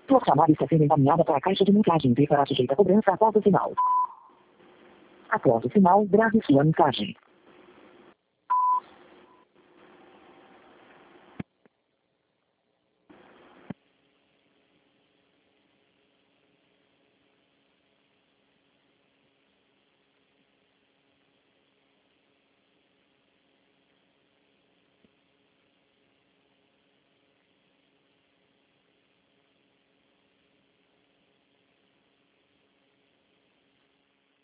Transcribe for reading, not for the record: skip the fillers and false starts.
Sua chamada está sendo encaminhada para a caixa de mensagens e será sujeita a cobrança após o sinal. Após o sinal, grave sua mensagem.